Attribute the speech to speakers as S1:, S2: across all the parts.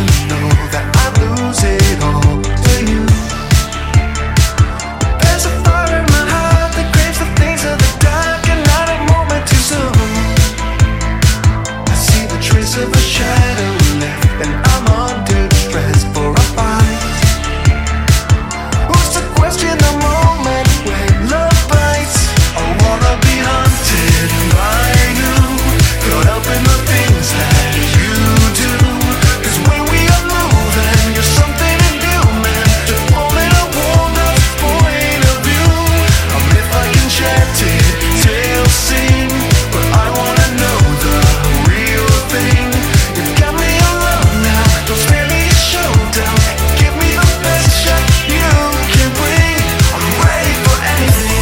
S1: know that I lose it all to you. There's a fire in my heart that craves the things of the dark, and not a moment too soon. I see the trace of a shadow left, and I'm under stress for a fight. Who's to question the moment when love bites? I wanna be haunted by you, caught up in the things that you do. 'Cause when we are moving, you're something inhuman, deforming a worn-out point of view. I'm myth-like enchanted, tales sing, but I wanna know the real thing. You've got me alone now, don't spare me a showdown. Give me the best shot you can bring. I'm ready for anything.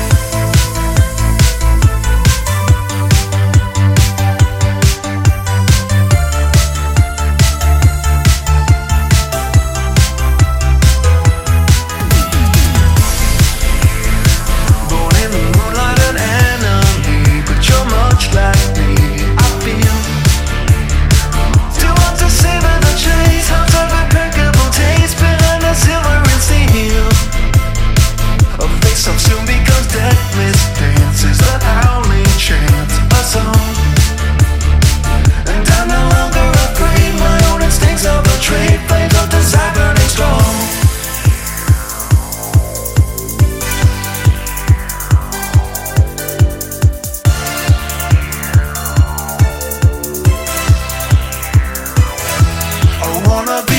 S1: Born in the moonlight, an enemy, but you're much like me, I feel. Too hard to savor the chase, hearts of impeccable taste behind the silver and steel. A face-off soon becomes deathless dances, the howling chant a song. And I'm no longer afraid, my own instincts are betrayed, flames of desire burning strong. I wanna be